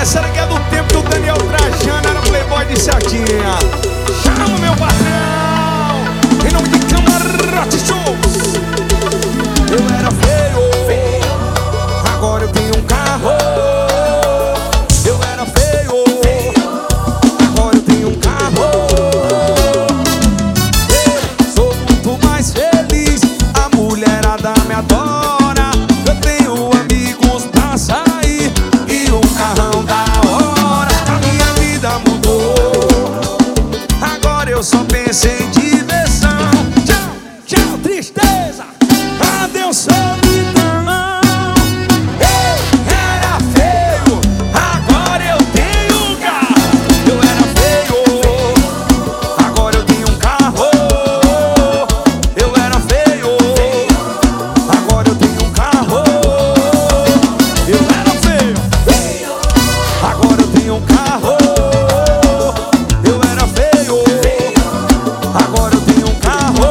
Essa daqui é do tempo que o Daniel Trajano era playboy de Cetinha. Chama meu patrão, em nome de Camarote Shows. Eu era feio, agora eu tenho um carro. Eu era feio, agora eu tenho um carro. Eu sou muito mais feliz, a mulherada me adora. Eu tenho amigos pra sair e um carrão da hora. A minha vida mudou, agora eu só penso em diversão. Tchau, tchau, tristeza, adeus, solidão. Eu era feio, agora eu tenho um carro. Eu era feio, agora eu tenho um carro. Eu era feio, agora eu tenho um carro. Eu era feio, agora eu tenho um carro. Eu era feio, agora eu tenho um carro.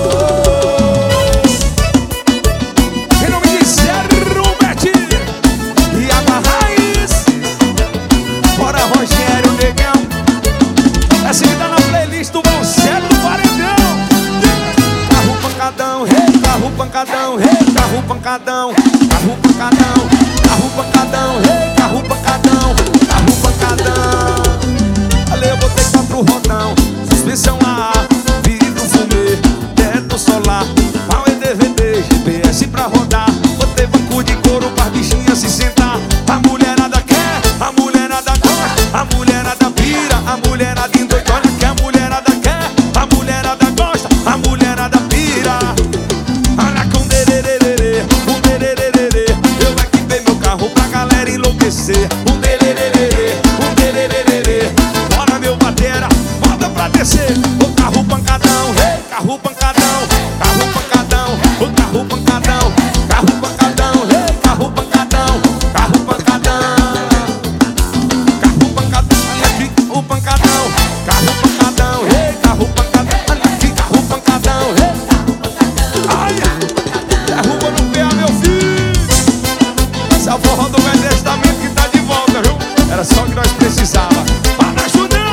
Em nome de Zero Betinho e a Raiz, bora Rogério Negão. Essa aí tá na playlist do Marcelo do Paredão. Carro pancadão, rei, carro pancadão, rei, carro pancadão, carro pancadão, carro pancadão, rei, carro pancadão, carro pancadão. Ali eu botei 4 rodão, suspensão a ar, vidro fumê, teto solar, pau e DVD, GPS pra rodar. Botei banco de couro pra bichinha se sentar. A mulherada quer, a mulherada gosta, a mulherada pira, a mulherada endoida. Olha que a mulherada quer, a mulherada gosta, a mulherada pira. Olha com dererê, um dererê. Eu equipei meu carro pra galera enlouquecer. Um dererê, um dererê. Bora meu batera, bota pra descer. O carro pancadão, rei, carro pancadão, carro pancadão, o carro pancadão, carro pancadão, rei, carro pancadão, carro pancadão, carro pancadão. Olha aqui o pancadão, carro pancadão, rei, carro pancadão. Olha aqui carro pancadão, rei. Olha, derruba no pé, meu filho. Esse é o forró do Velho Testamento que tá de volta, viu? Era só o que nós precisava. Para, Judão!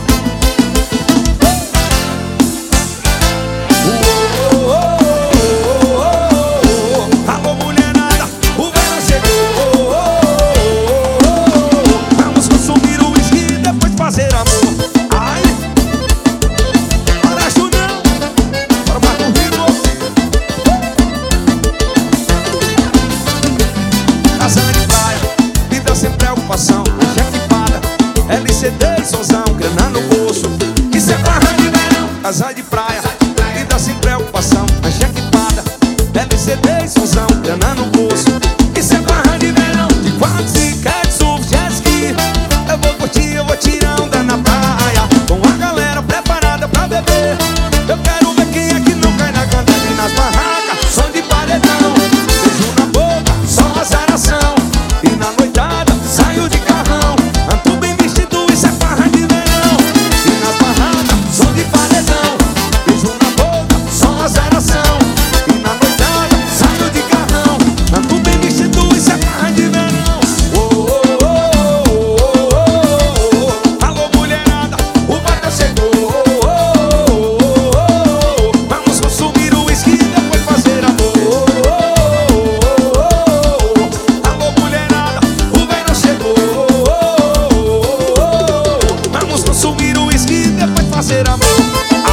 Alô, mulherada, o verão chegou. Vamos consumir o uísque e depois fazer amor. Ai, para, Judão! Bora, Marco Rico! Casana de praia, vida sem preocupação, cheque equipada, LCD e sonzão, grana no bolso. Isso é farra de verão. Casa de praia, vida sem preocupação, cheque equipada, LCD e sonzão, grana no bolso. Isso é farra de verão. De 4 e surf, jet ski. Eu vou curtir, eu vou tirar onda na praia, com a galera preparada pra beber. Eu quero ver quem é que não cai na cantagem nas barracas, som de paredão, beijo na boca, só azaração. E na noitada saio de carrão, ando bem vestido, isso é farra de verão. E nas barracas, som de paredão, beijo na boca, só azaração. E na noitada saio de carrão, ando bem vestido, isso é farra de verão. Alô, mulherada, o baile chegou. Vamos consumir o uísque e depois fazer amor. Alô, mulherada, o verão chegou. Vamos consumir o uísque e depois fazer amor.